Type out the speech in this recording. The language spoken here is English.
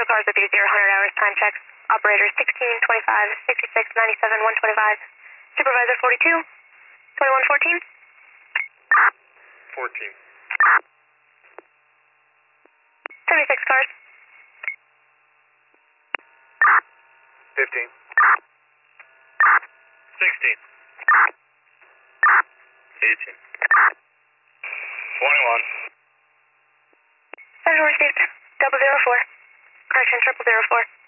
Central cars with you, 0, 100 hours, time checks. Operators 16, 25, 66, 97, 125. Supervisor 42, 21, 14. 14. 76 cars. 15. 16. 18. 21. Central received, 004. Correction, 004.